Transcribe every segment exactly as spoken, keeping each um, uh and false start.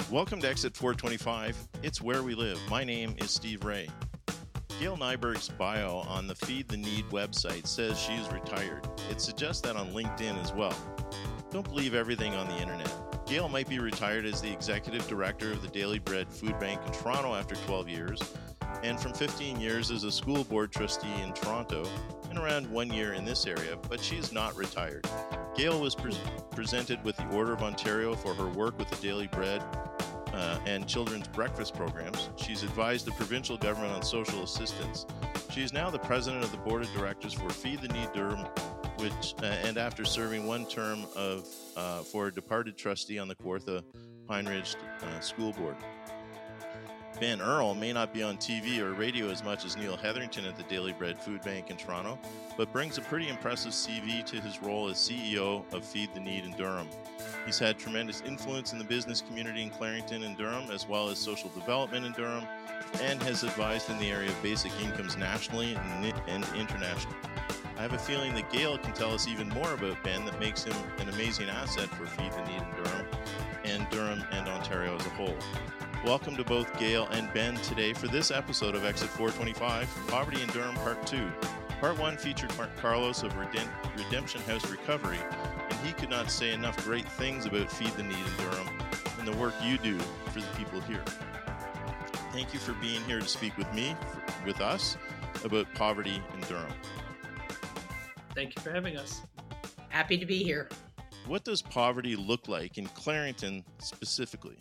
Welcome to Exit four twenty-five. It's where we live. My name is Steve Ray. Gail Nyberg's bio on the Feed the Need website says she is retired. It suggests that on LinkedIn as well. Don't believe everything on the internet. Gail might be retired as the executive director of the Daily Bread Food Bank in Toronto after twelve years, and from fifteen years as a school board trustee in Toronto, and around one year in this area, but she is not retired. Gail was pre- presented with the Order of Ontario for her work with the Daily Bread uh, and children's breakfast programs. She's advised the provincial government on social assistance. She is now the president of the board of directors for Feed the Need Durham, which uh, and after serving one term of uh, for a departed trustee on the Kawartha Pine Ridge uh, School Board. Ben Earl may not be on T V or radio as much as Neil Hetherington at the Daily Bread Food Bank in Toronto, but brings a pretty impressive C V to his role as C E O of Feed the Need in Durham. He's had tremendous influence in the business community in Clarington and Durham, as well as social development in Durham, and has advised in the area of basic incomes nationally and, and internationally. I have a feeling that Gail can tell us even more about Ben that makes him an amazing asset for Feed the Need in Durham, and Durham and Ontario as a whole. Welcome to both Gail and Ben today for this episode of Exit four twenty-five, Poverty in Durham Part two. Part one featured Mark Carlos of Redem- Redemption House Recovery, and he could not say enough great things about Feed the Need in Durham and the work you do for the people here. Thank you for being here to speak with me, for, with us, about poverty in Durham. Thank you for having us. Happy to be here. What does poverty look like in Clarington specifically?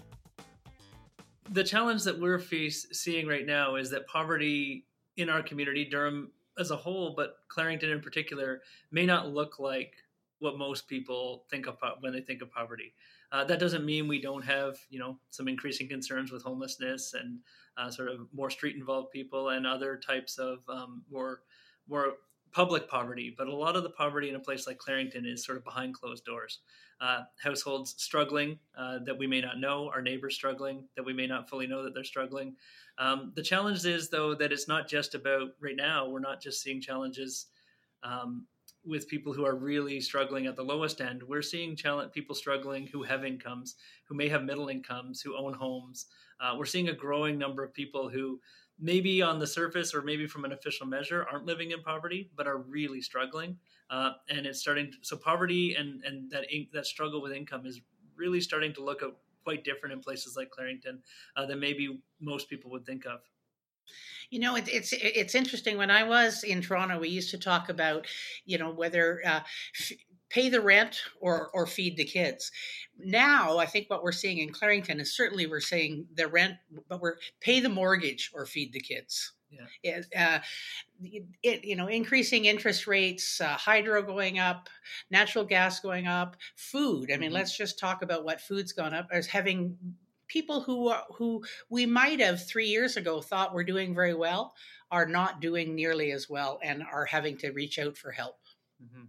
The challenge that we're face, seeing right now is that poverty in our community, Durham as a whole, but Clarington in particular, may not look like what most people think of when they think of poverty. Uh, that doesn't mean we don't have, you know, some increasing concerns with homelessness and uh, sort of more street-involved people and other types of um, more more public poverty. But a lot of the poverty in a place like Clarington is sort of behind closed doors. Uh, households struggling uh, that we may not know, our neighbors struggling that we may not fully know that they're struggling. Um, the challenge is, though, that it's not just about right now. We're not just seeing challenges um, with people who are really struggling at the lowest end. We're seeing challenge, people struggling who have incomes, who may have middle incomes, who own homes. Uh, we're seeing a growing number of people who maybe on the surface or maybe from an official measure aren't living in poverty, but are really struggling. Uh, and it's starting to, so poverty and, and that in, that struggle with income is really starting to look quite different in places like Clarington uh, than maybe most people would think of. You know, it, it's it's interesting. When I was in Toronto, we used to talk about, you know, whether uh, f- pay the rent or or feed the kids. Now, I think what we're seeing in Clarington is certainly we're saying the rent, but we're pay the mortgage or feed the kids. Yeah. It, uh, it, you know, increasing interest rates, uh, hydro going up, natural gas going up, food. I mean, mm-hmm. let's just talk about what food's gone up as having people who are, who we might have three years ago thought were doing very well are not doing nearly as well and are having to reach out for help. Mm-hmm.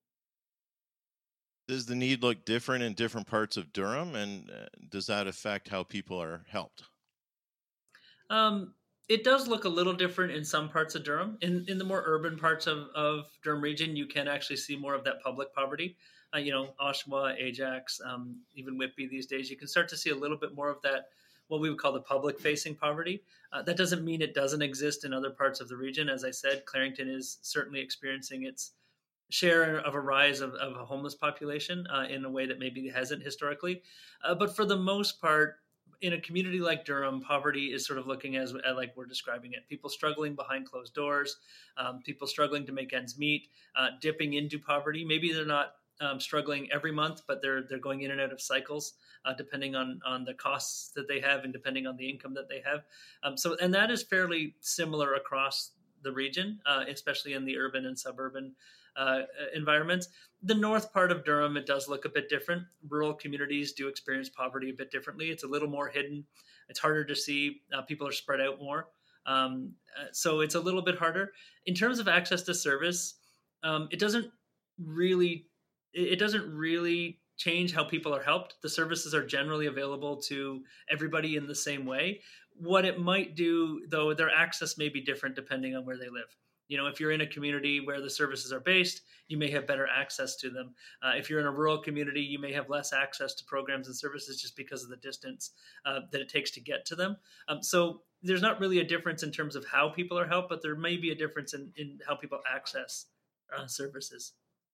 Does the need look different in different parts of Durham, and uh, does that affect how people are helped? Um, it does look a little different in some parts of Durham. In in the more urban parts of, of Durham region, you can actually see more of that public poverty. Uh, you know, Oshawa, Ajax, um, even Whitby these days, you can start to see a little bit more of that, what we would call the public-facing poverty. Uh, that doesn't mean it doesn't exist in other parts of the region. As I said, Clarington is certainly experiencing its share of a rise of, of a homeless population uh, in a way that maybe it hasn't historically. Uh, but for the most part, in a community like Durham, poverty is sort of looking as like we're describing it. People struggling behind closed doors, um, people struggling to make ends meet, uh, dipping into poverty. Maybe they're not um, struggling every month, but they're they're going in and out of cycles uh, depending on on the costs that they have and depending on the income that they have. Um, so, and that is fairly similar across the region, uh, especially in the urban and suburban uh, environments. The north part of Durham, it does look a bit different. Rural communities do experience poverty a bit differently. It's a little more hidden. It's harder to see. Uh, people are spread out more. Um, uh, so it's a little bit harder. In terms of access to service, um, it doesn't really, it doesn't really change how people are helped. The services are generally available to everybody in the same way. What it might do, though, their access may be different depending on where they live. You know, if you're in a community where the services are based, you may have better access to them. Uh, if you're in a rural community, you may have less access to programs and services just because of the distance uh, that it takes to get to them. Um, so there's not really a difference in terms of how people are helped, but there may be a difference in, in how people access uh, services.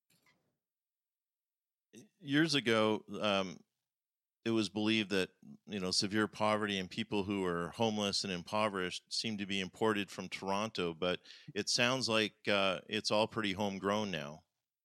Years ago, um, it was believed that, you know, severe poverty and people who are homeless and impoverished seem to be imported from Toronto, but it sounds like uh, it's all pretty homegrown now.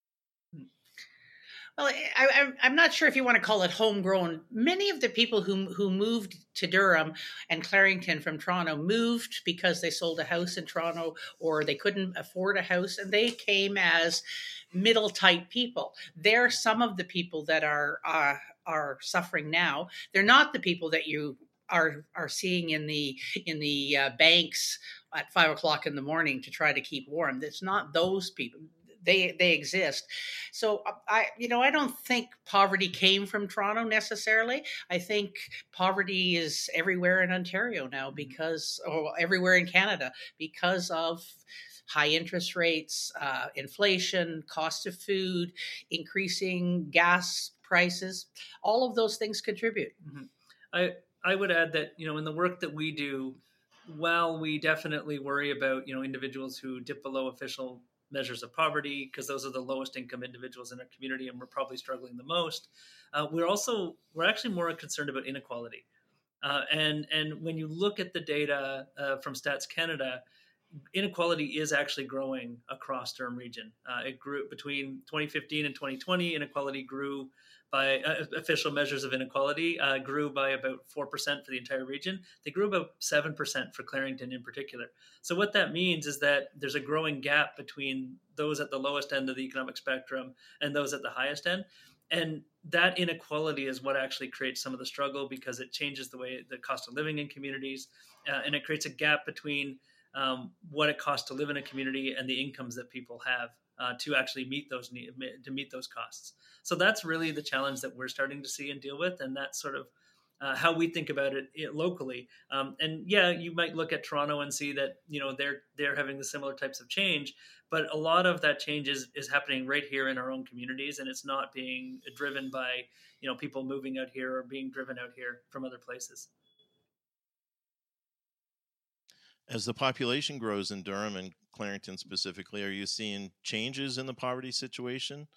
Well, I, I'm not sure if you want to call it homegrown. Many of the people who who moved to Durham and Clarington from Toronto moved because they sold a house in Toronto or they couldn't afford a house, and they came as middle type people. They're some of the people that are uh, are suffering now. They're not the people that you are are seeing in the in the uh, banks at five o'clock in the morning to try to keep warm. It's not those people. They they exist. So I you know I don't think poverty came from Toronto necessarily. I think poverty is everywhere in Ontario now because, or everywhere in Canada because of high interest rates, uh, inflation, cost of food, increasing gas prices. All of those things contribute. Mm-hmm. I I would add that, you know, in the work that we do, while we definitely worry about, you know, individuals who dip below official measures of poverty, because those are the lowest income individuals in our community and we're probably struggling the most, uh, we're also we're actually more concerned about inequality. Uh, and and when you look at the data uh, from Stats Canada, inequality is actually growing across Durham Region. Uh, it grew between twenty fifteen and twenty twenty. Inequality grew by uh, official measures of inequality uh, grew by about four percent for the entire region. They grew about seven percent for Clarington in particular. So what that means is that there's a growing gap between those at the lowest end of the economic spectrum and those at the highest end. And that inequality is what actually creates some of the struggle because it changes the way the cost of living in communities, uh, and it creates a gap between um, what it costs to live in a community and the incomes that people have uh, to actually meet those need, to meet those costs. So that's really the challenge that we're starting to see and deal with, and that's sort of uh, how we think about it, it locally. Um, and yeah, you might look at Toronto and see that, you know, they're they're having the similar types of change, but a lot of that change is, is happening right here in our own communities, and it's not being driven by, you know, people moving out here or being driven out here from other places. As the population grows in Durham and Clarington specifically, are you seeing changes in the poverty situation?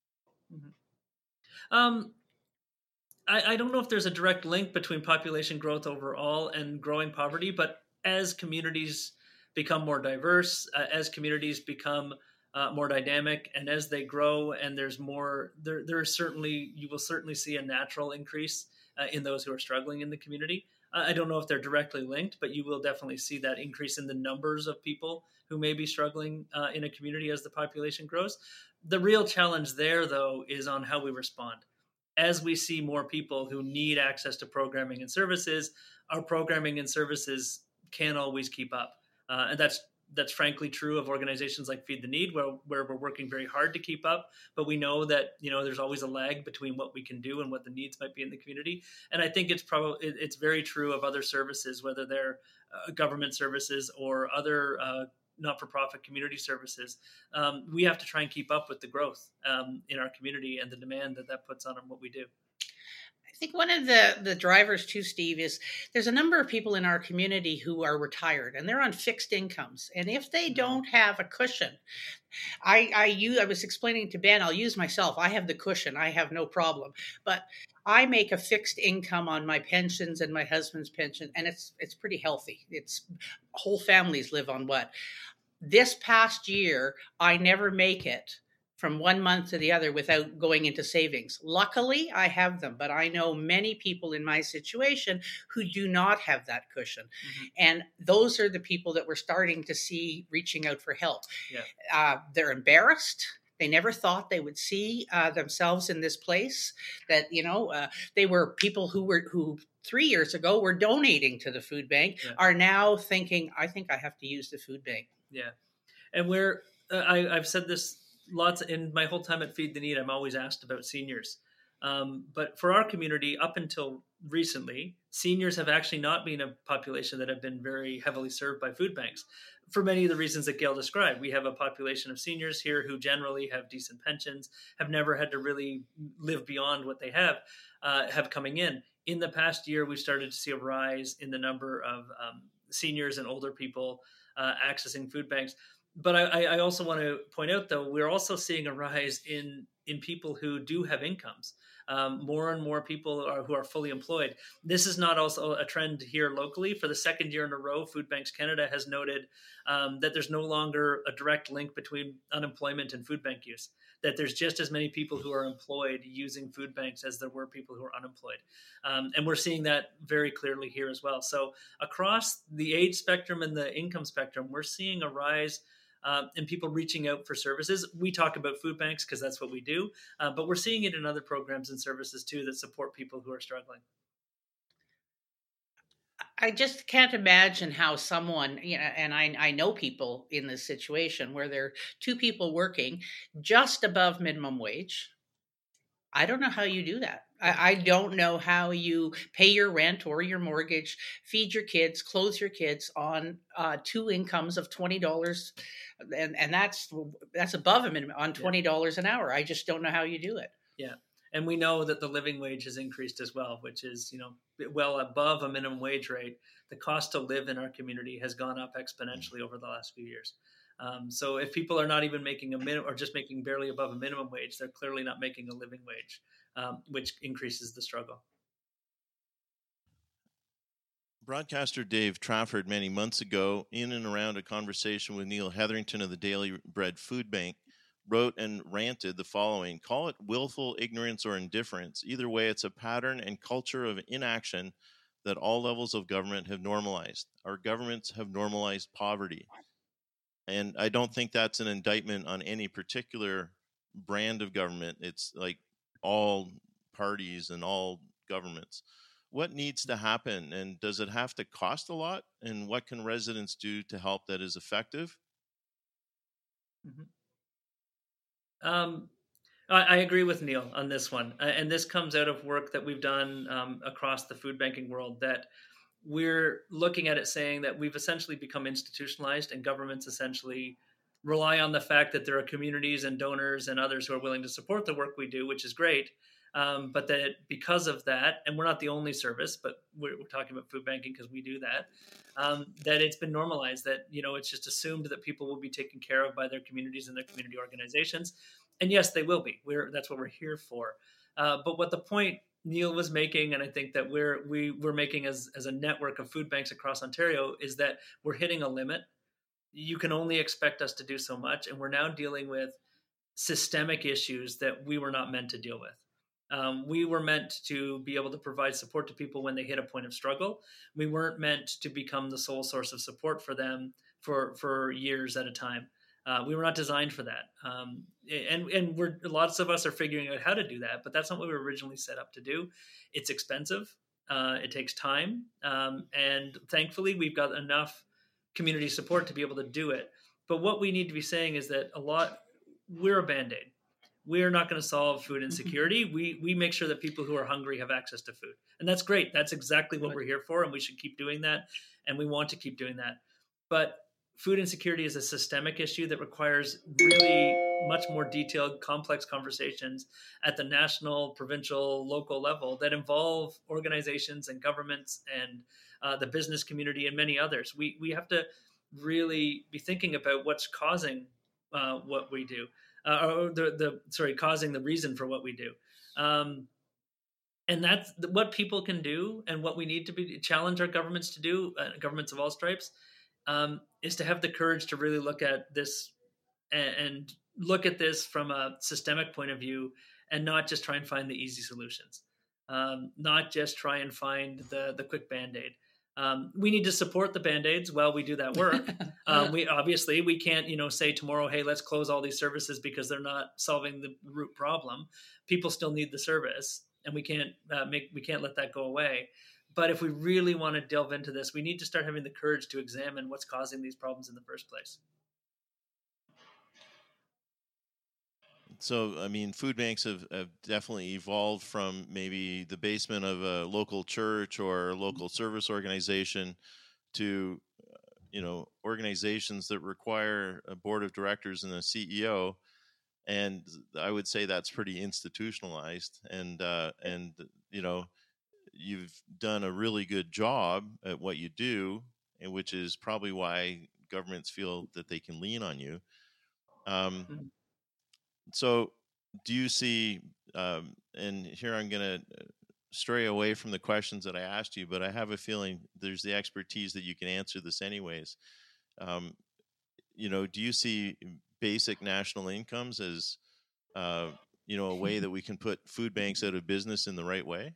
Mm-hmm. Um, I, I don't know if there's a direct link between population growth overall and growing poverty, but as communities become more diverse, uh, as communities become uh, more dynamic, and as they grow, and there's more, there, there is certainly, you will certainly see a natural increase uh, in those who are struggling in the community. I don't know if they're directly linked, but you will definitely see that increase in the numbers of people who may be struggling uh, in a community as the population grows. The real challenge there, though, is on how we respond. As we see more people who need access to programming and services, our programming and services can't always keep up. Uh, and that's that's frankly true of organizations like Feed the Need, where, where we're working very hard to keep up. But we know that, you know, there's always a lag between what we can do and what the needs might be in the community. And I think it's probably it's very true of other services, whether they're uh, government services or other uh, not-for-profit community services. Um, we have to try and keep up with the growth um, in our community and the demand that that puts on what we do. I think one of the, the drivers too, Steve, is there's a number of people in our community who are retired and they're on fixed incomes. And if they don't have a cushion, I, I, use, I was explaining to Ben, I'll use myself. I have the cushion. I have no problem. But I make a fixed income on my pensions and my husband's pension, and it's it's pretty healthy. It's whole families live on what? This past year, I never make it from one month to the other without going into savings. Luckily, I have them, but I know many people in my situation who do not have that cushion. Mm-hmm. And those are the people that we're starting to see reaching out for help. Yeah. Uh, they're embarrassed. They never thought they would see uh, themselves in this place. That, you know, uh, they were people who were who three years ago were donating to the food bank, yeah. are now thinking, I think I have to use the food bank. Yeah. And we're, uh, I, I've said this lots in my whole time at Feed the Need. I'm always asked about seniors. Um, but for our community, up until recently, seniors have actually not been a population that have been very heavily served by food banks for many of the reasons that Gail described. We have a population of seniors here who generally have decent pensions, have never had to really live beyond what they have, uh, have coming in. In the past year, we've started to see a rise in the number of um, seniors and older people uh, accessing food banks. But I, I also want to point out, though, we're also seeing a rise in in people who do have incomes. Um, more and more people are, who are fully employed. This is not also a trend here locally. For the second year in a row, Food Banks Canada has noted um, that there's no longer a direct link between unemployment and food bank use, that there's just as many people who are employed using food banks as there were people who are unemployed. Um, and we're seeing that very clearly here as well. So across the age spectrum and the income spectrum, we're seeing a rise Uh, and people reaching out for services. We talk about food banks because that's what we do, uh, but we're seeing it in other programs and services too that support people who are struggling. I just can't imagine how someone, you know, and I, I know people in this situation where there are two people working just above minimum wage. I don't know how you do that. I, I don't know how you pay your rent or your mortgage, feed your kids, clothe your kids on uh, two incomes of twenty dollars, and and that's that's above a minimum on twenty dollars an hour. I just don't know how you do it. Yeah, and we know that the living wage has increased as well, which is, you know, well above a minimum wage rate. The cost to live in our community has gone up exponentially over the last few years. Um, so if people are not even making a minimum or just making barely above a minimum wage, they're clearly not making a living wage, um, which increases the struggle. Broadcaster Dave Trafford, many months ago, in and around a conversation with Neil Hetherington of the Daily Bread Food Bank, wrote and ranted the following: "Call it willful ignorance or indifference. Either way, it's a pattern and culture of inaction that all levels of government have normalized. Our governments have normalized poverty." And I don't think that's an indictment on any particular brand of government. It's like all parties and all governments. What needs to happen, and does it have to cost a lot? And what can residents do to help that is effective? Mm-hmm. Um, I, I agree with Neil on this one. Uh, and this comes out of work that we've done um, across the food banking world, that we're looking at it saying that we've essentially become institutionalized, and governments essentially rely on the fact that there are communities and donors and others who are willing to support the work we do, which is great. Um, but that because of that, and we're not the only service, but we're, we're talking about food banking because we do that, um, that it's been normalized, that, you know, it's just assumed that people will be taken care of by their communities and their community organizations. And yes, they will be. We're, that's what we're here for. Uh, but what the point Neil was making, and I think that we're we, we're making as, as a network of food banks across Ontario, is that we're hitting a limit. You can only expect us to do so much, and we're now dealing with systemic issues that we were not meant to deal with. Um, we were meant to be able to provide support to people when they hit a point of struggle. We weren't meant to become the sole source of support for them for, for years at a time. Uh, we were not designed for that. Um, and and we're, lots of us are figuring out how to do that, but that's not what we were originally set up to do. It's expensive. Uh, it takes time. Um, and thankfully, we've got enough community support to be able to do it. But what we need to be saying is that a lot, we're a Band-Aid. We're not going to solve food insecurity. Mm-hmm. We we make sure that people who are hungry have access to food. And that's great. That's exactly what we're here for, and we should keep doing that. And we want to keep doing that. But food insecurity is a systemic issue that requires really much more detailed, complex conversations at the national, provincial, local level that involve organizations and governments and uh, the business community and many others. We we have to really be thinking about what's causing uh, what we do, uh, or the the sorry, causing the reason for what we do. Um, and that's what people can do, and what we need to be challenge our governments to do, uh, governments of all stripes, um, is to have the courage to really look at this and, and look at this from a systemic point of view, and not just try and find the easy solutions, um, not just try and find the the quick Band-Aid. Um, we need to support the Band-Aids while we do that work. um, we obviously we can't, you know, say tomorrow, hey, let's close all these services because they're not solving the root problem. People still need the service, and we can't uh, make we can't let that go away. But if we really want to delve into this, we need to start having the courage to examine what's causing these problems in the first place. so, I mean, food banks have, have definitely evolved from maybe the basement of a local church or a local service organization to, you know, organizations that require a board of directors and a C E O. And I would say that's pretty institutionalized. And, uh, and you know, you've done a really good job at what you do, and which is probably why governments feel that they can lean on you. Um, Mhm. So, do you see, um, and here I'm going to stray away from the questions that I asked you, but I have a feeling there's the expertise that you can answer this anyways. Um, you know, do you see basic national incomes as, uh, you know, a way that we can put food banks out of business in the right way?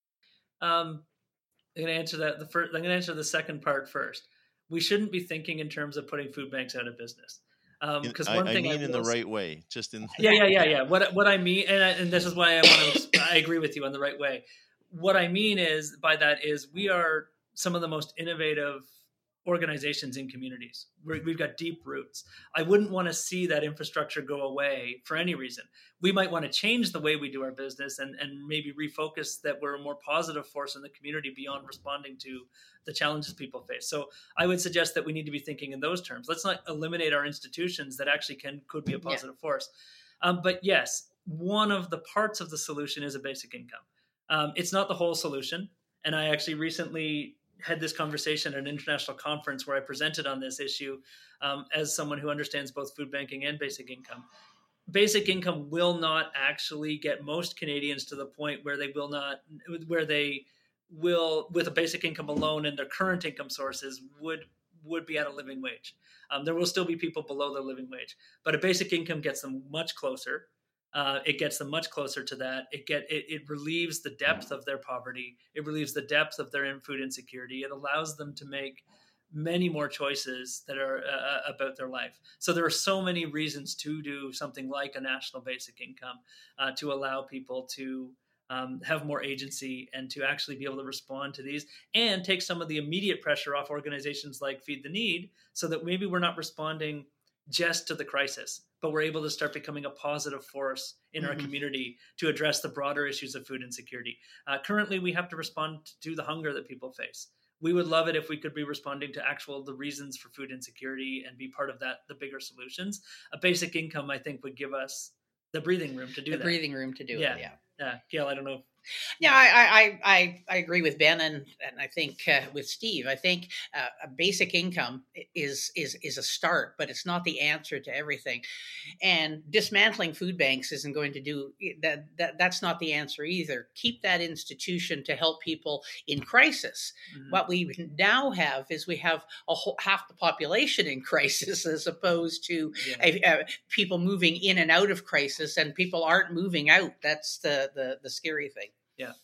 Um, I'm going to answer that. The first, I'm going to answer the second part first. We shouldn't be thinking in terms of putting food banks out of business. Because Um, one I, I thing I mean, in the will say, right way, just in. yeah, yeah, yeah, yeah. What what I mean, and I, and this is why I want to. I agree with you on the right way. What I mean is by that is we are some of the most innovative organizations in communities. We're, we've got deep roots. I wouldn't want to see that infrastructure go away for any reason. We might want to change the way we do our business and and maybe refocus that we're a more positive force in the community beyond responding to the challenges people face. So I would suggest that we need to be thinking in those terms. Let's not eliminate our institutions that actually can could be a Yeah. positive force. Um, but yes, one of the parts of the solution is a basic income. Um, it's not the whole solution. And I actually recently had this conversation at an international conference where I presented on this issue um, as someone who understands both food banking and basic income. Basic income will not actually get most Canadians to the point where they will not, where they will, with a basic income alone and their current income sources, would would be at a living wage. Um, there will still be people below the living wage, but a basic income gets them much closer. Uh, it gets them much closer to that. It get it, it relieves the depth of their poverty. It relieves the depth of their food insecurity. It allows them to make many more choices that are uh, about their life. So there are so many reasons to do something like a national basic income uh, to allow people to um, have more agency and to actually be able to respond to these and take some of the immediate pressure off organizations like Feed the Need, so that maybe we're not responding just to the crisis, but we're able to start becoming a positive force in our Mhm. community to address the broader issues of food insecurity. Uh, currently, we have to respond to the hunger that people face. We would love it if we could be responding to actual the reasons for food insecurity and be part of that, the bigger solutions. A basic income, I think, would give us the breathing room to do The that. breathing room to do Yeah. it. Yeah. Yeah, Gail, I don't know. Yeah, I I, I, I agree with Ben and, and I think uh, with Steve. I think uh, a basic income is is is a start, but it's not the answer to everything. And dismantling food banks isn't going to do that, that. That's not the answer either. Keep that institution to help people in crisis. Mhm. What we now have is we have a whole, half the population in crisis, as opposed to Yeah. uh, uh, people moving in and out of crisis, and people aren't moving out. That's the the, the scary thing. Yeah.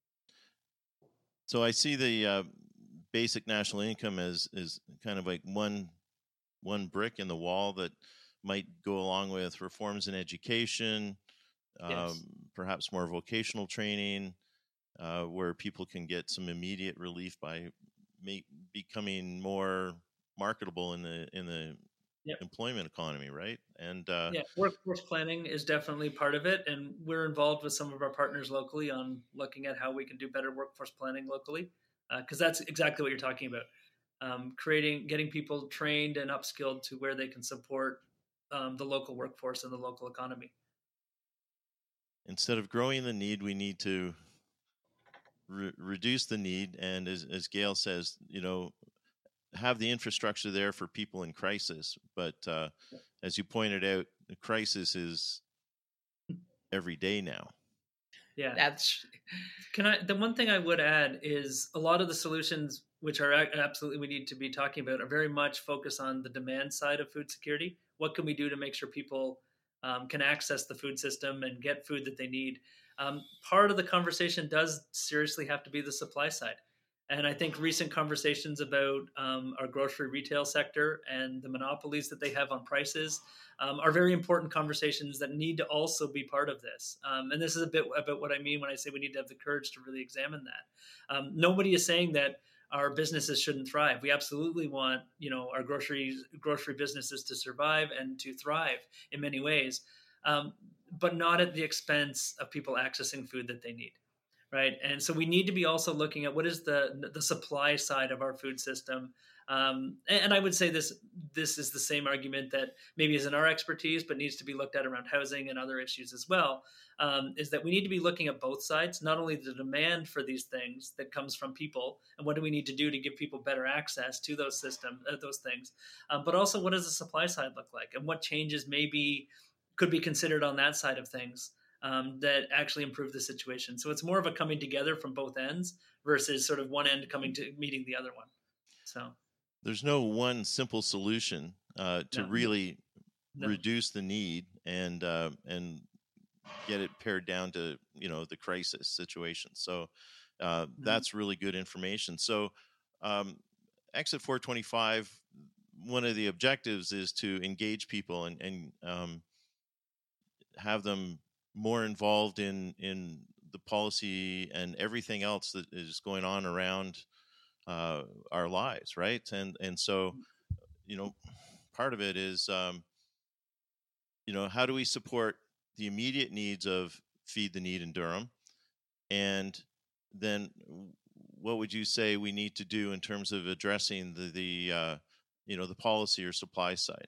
So I see the uh, basic national income as is kind of like one one brick in the wall that might go along with reforms in education, um, Yes. perhaps more vocational training, uh, where people can get some immediate relief by make, becoming more marketable in the in the Yep. employment economy, right? And uh, Yeah, workforce planning is definitely part of it, and we're involved with some of our partners locally on looking at how we can do better workforce planning locally, because uh, that's exactly what you're talking about. Um, creating, getting people trained and upskilled to where they can support um, the local workforce and the local economy. instead of growing the need, we need to re- reduce the need, and as, as Gail says, you know, have the infrastructure there for people in crisis. But uh, as you pointed out, the crisis is every day now. Yeah, That's Can I? The one thing I would add is a lot of the solutions, which are a- absolutely we need to be talking about, are very much focused on the demand side of food security. What can we do to make sure people um, can access the food system and get food that they need? Um, part of the conversation does seriously have to be the supply side. And I think recent conversations about um, our grocery retail sector and the monopolies that they have on prices um, are very important conversations that need to also be part of this. Um, and this is a bit about what I mean when I say we need to have the courage to really examine that. Um, nobody is saying that our businesses shouldn't thrive. We absolutely want, you know, our grocery grocery businesses to survive and to thrive in many ways. um, but not at the expense of people accessing food that they need. Right. And so we need to be also looking at what is the the supply side of our food system. Um, and, and I would say this this is the same argument that maybe isn't our expertise, but needs to be looked at around housing and other issues as well. Um, is that we need to be looking at both sides, not only the demand for these things that comes from people, and what do we need to do to give people better access to those systems, uh, those things, um, but also what does the supply side look like, and what changes maybe could be considered on that side of things. Um, that actually improve the situation. So it's more of a coming together from both ends versus sort of one end coming to meeting the other one. So there's no one simple solution uh, to no. really No. reduce the need and uh, and get it pared down to, you know, the crisis situation. So uh, mm-hmm. that's really good information. So um, Exit four twenty-five, one of the objectives is to engage people and, and um, have them more involved in, in the policy and everything else that is going on around uh, our lives, right? And and so, you know, part of it is, um, you know, how do we support the immediate needs of Feed the Need in Durham? And then what would you say we need to do in terms of addressing the, the uh, you know, the policy or supply side?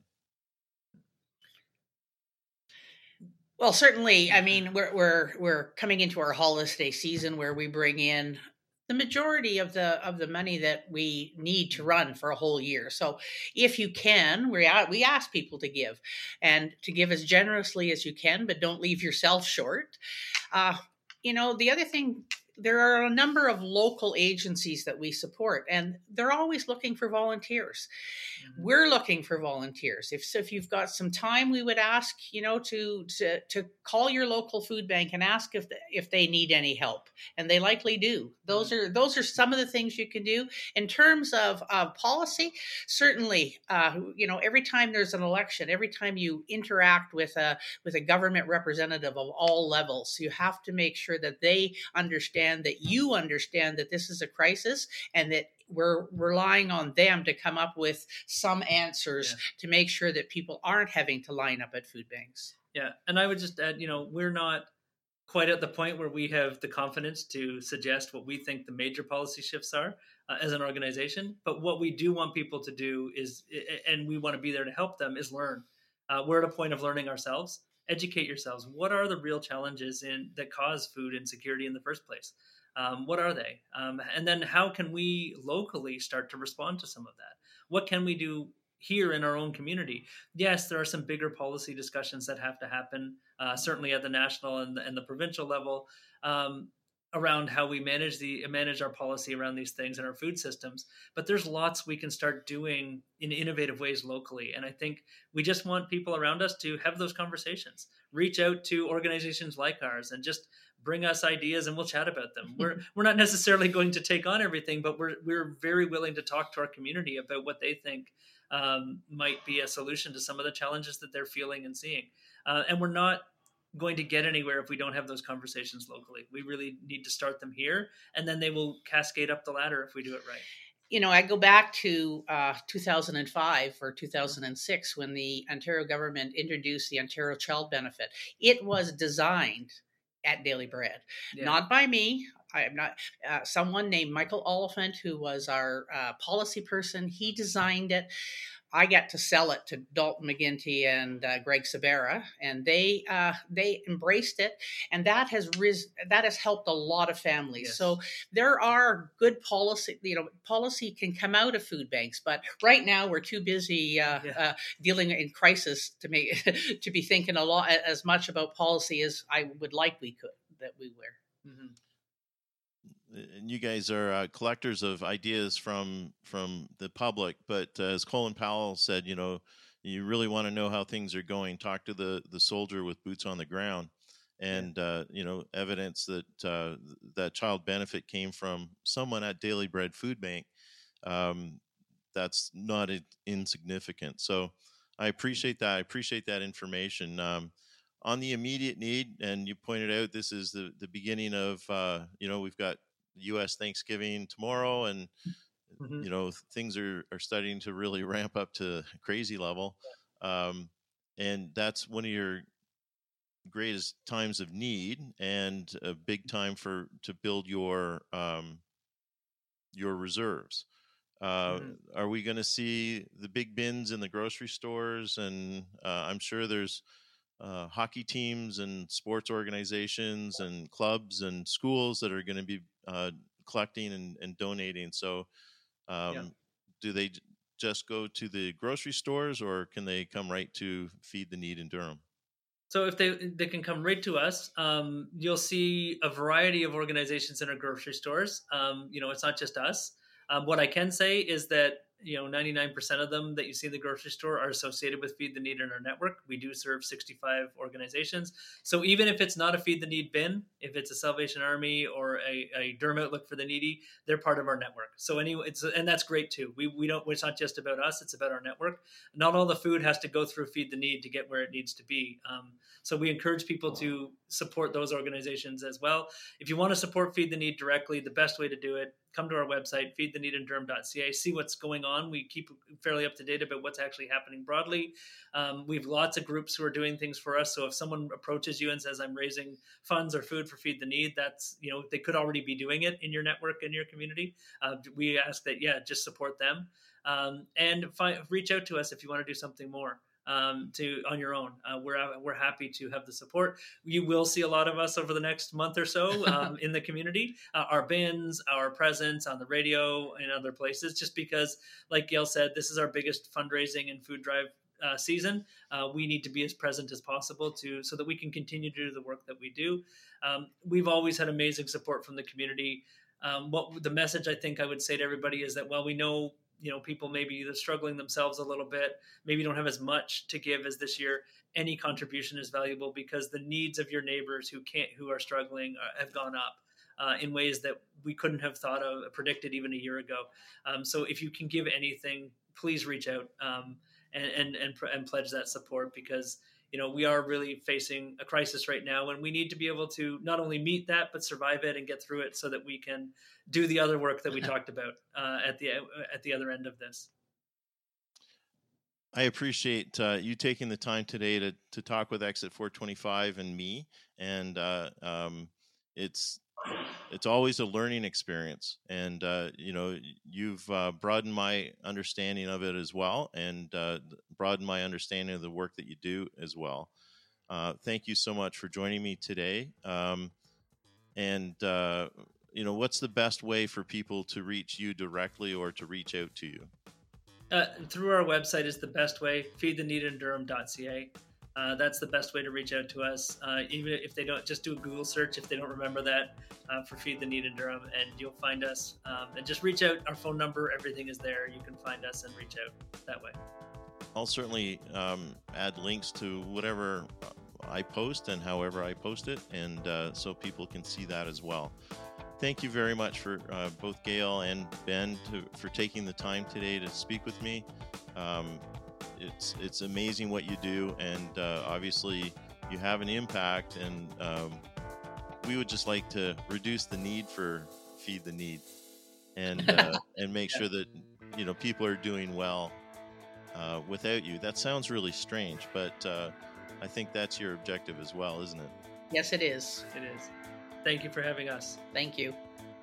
Well, certainly. I mean, we're we're we're coming into our holiday season where we bring in the majority of the of the money that we need to run for a whole year. So, if you can, we we ask people to give, and to give as generously as you can, but don't leave yourself short. Uh, you know, the other thing. There are a number of local agencies that we support, and they're always looking for volunteers. Mm-hmm. We're looking for volunteers. If so, if you've got some time, we would ask, you know, to to to call your local food bank and ask if if they need any help, and they likely do. Those are those are some of the things you can do in terms of uh, policy. Certainly, uh, you know, every time there's an election, every time you interact with a with a government representative of all levels, you have to make sure that they understand. That you understand that this is a crisis and that we're relying on them to come up with some answers yeah. to make sure that people aren't having to line up at food banks. Yeah. And I would just add, you know, we're not quite at the point where we have the confidence to suggest what we think the major policy shifts are uh, as an organization. But what we do want people to do is, and we want to be there to help them, is learn. Uh, we're at a point of learning ourselves. Educate yourselves. What are the real challenges in that cause food insecurity in the first place? Um, what are they? Um, and then how can we locally start to respond to some of that? What can we do here in our own community? Yes, there are some bigger policy discussions that have to happen, uh, certainly at the national and the, and the provincial level, um, around how we manage the manage our policy around these things in our food systems. But there's lots we can start doing in innovative ways locally. And I think we just want people around us to have those conversations, reach out to organizations like ours and just bring us ideas and we'll chat about them. We're we're not necessarily going to take on everything, but we're we're very willing to talk to our community about what they think um, might be a solution to some of the challenges that they're feeling and seeing. Uh, and we're not going to get anywhere if we don't have those conversations locally. We really need to start them here, and then they will cascade up the ladder if we do it right. You know, I go back to uh, two thousand five or two thousand six when the Ontario government introduced the Ontario Child Benefit. It was designed at Daily Bread, yeah. not by me. I am not. Uh, someone named Michael Oliphant, who was our uh, policy person, he designed it. I got to sell it to Dalton McGuinty and uh, Greg Sabera, and they uh, they embraced it, and that has ris- that has helped a lot of families. Yes. So there are good policy. You know, policy can come out of food banks, but right now we're too busy uh, yeah. uh, dealing in crisis to make to be thinking a lot as much about policy as I would like we could that we were. Mm-hmm. And you guys are uh, collectors of ideas from from the public, but uh, as Colin Powell said, you know, you really want to know how things are going. Talk to the the soldier with boots on the ground, and yeah. uh, you know, evidence that uh, that child benefit came from someone at Daily Bread Food Bank. Um, that's not insignificant. So I appreciate that. I appreciate that information. Um, on the immediate need, and you pointed out this is the the beginning of uh, you know, we've got U S Thanksgiving tomorrow, and mm-hmm. you know, things are, are starting to really ramp up to crazy level, um, and that's one of your greatest times of need and a big time for to build your um, your reserves. Uh, mm-hmm. Are we going to see the big bins in the grocery stores? And uh, I'm sure there's uh, hockey teams and sports organizations and clubs and schools that are going to be uh, collecting and, and donating. So um, yeah. do they just go to the grocery stores, or can they come right to Feed the Need in Durham? So if they they can come right to us, um, you'll see a variety of organizations in our grocery stores. Um, you know, it's not just us. Um, what I can say is that, you know, ninety-nine percent of them that you see in the grocery store are associated with Feed the Need in our network. We do serve sixty-five organizations. So even if it's not a Feed the Need bin, if it's a Salvation Army or a, a Durham Outlook for the Needy, they're part of our network. So anyway, it's, and that's great too. We we don't, it's not just about us, it's about our network. Not all the food has to go through Feed the Need to get where it needs to be. Um, so we encourage people to support those organizations as well. If you want to support Feed the Need directly, the best way to do it, come to our website, feed the need in durham dot c a, see what's going on. We keep fairly up to date about what's actually happening broadly. Um, we have lots of groups who are doing things for us. So if someone approaches you and says, I'm raising funds or food for Feed the Need, that's, you know, they could already be doing it in your network, in your community. Uh, we ask that, yeah, just support them. Um, and fi- reach out to us if you want to do something more. Um, to on your own. Uh, we're we're happy to have the support. You will see a lot of us over the next month or so um, in the community. Uh, our bins, our presence on the radio and other places, just because, like Gail said, this is our biggest fundraising and food drive uh, season. Uh, we need to be as present as possible to so that we can continue to do the work that we do. Um, we've always had amazing support from the community. Um, what the message I think I would say to everybody is that while we know, you know, people maybe they're struggling themselves a little bit, maybe don't have as much to give as this year, any contribution is valuable because the needs of your neighbors who can't, who are struggling uh, have gone up uh, in ways that we couldn't have thought of, predicted even a year ago. Um, so if you can give anything, please reach out um, and, and, and, and pledge that support because, you know, we are really facing a crisis right now and we need to be able to not only meet that, but survive it and get through it so that we can do the other work that we talked about uh, at the at the other end of this. I appreciate uh, you taking the time today to to talk with Exit four twenty-five and me, and uh, um, it's it's always a learning experience, and uh, you know you've uh, broadened my understanding of it as well, and uh, broadened my understanding of the work that you do as well. Uh, thank you so much for joining me today, um, and. Uh, You know, what's the best way for people to reach you directly or to reach out to you? Uh, through our website is the best way, feed the need in durham dot c a. Uh, that's the best way to reach out to us. Uh, even if they don't, just do a Google search if they don't remember that uh, for Feed the Need in Durham, and you'll find us. Um, and just reach out. Our phone number, everything is there. You can find us and reach out that way. I'll certainly um, add links to whatever I post and however I post it, and uh, so people can see that as well. Thank you very much for uh, both Gail and Ben to, for taking the time today to speak with me. Um, it's it's amazing what you do, and uh, obviously you have an impact, and um, we would just like to reduce the need for Feed the Need, and uh, and make sure that you know people are doing well uh, without you. That sounds really strange, but uh, I think that's your objective as well, isn't it? Yes, it is. It is. Thank you for having us. Thank you.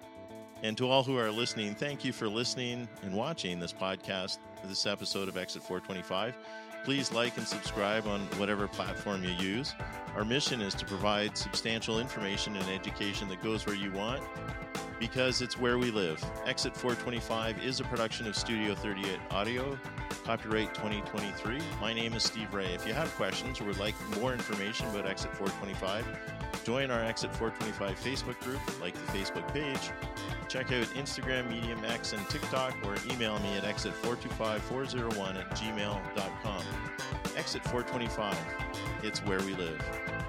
And to all who are listening, thank you for listening and watching this podcast, this episode of Exit four twenty-five. Please like and subscribe on whatever platform you use. Our mission is to provide substantial information and education that goes where you want, because it's where we live. Exit four twenty-five is a production of Studio thirty-eight Audio, copyright twenty twenty-three. My name is Steve Ray. If you have questions or would like more information about Exit four twenty-five, join our Exit four twenty-five Facebook group, like the Facebook page. Check out Instagram, Medium, X, and TikTok, or email me at exit four two five four zero one at gmail dot com. Exit four twenty-five. It's where we live.